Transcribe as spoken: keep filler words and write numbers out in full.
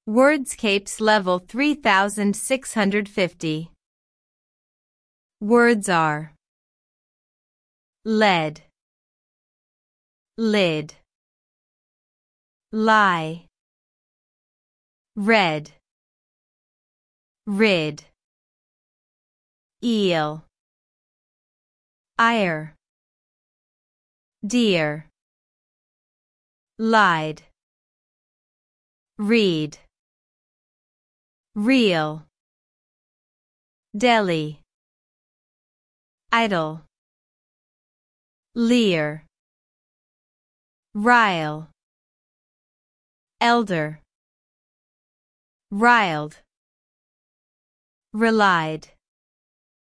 Wordscapes level three thousand six hundred fifty. Words are lead, lid, lie, red, rid, eel, ire, dear, lied, read, real, deli, idle, leer, rile, elder, riled, relied.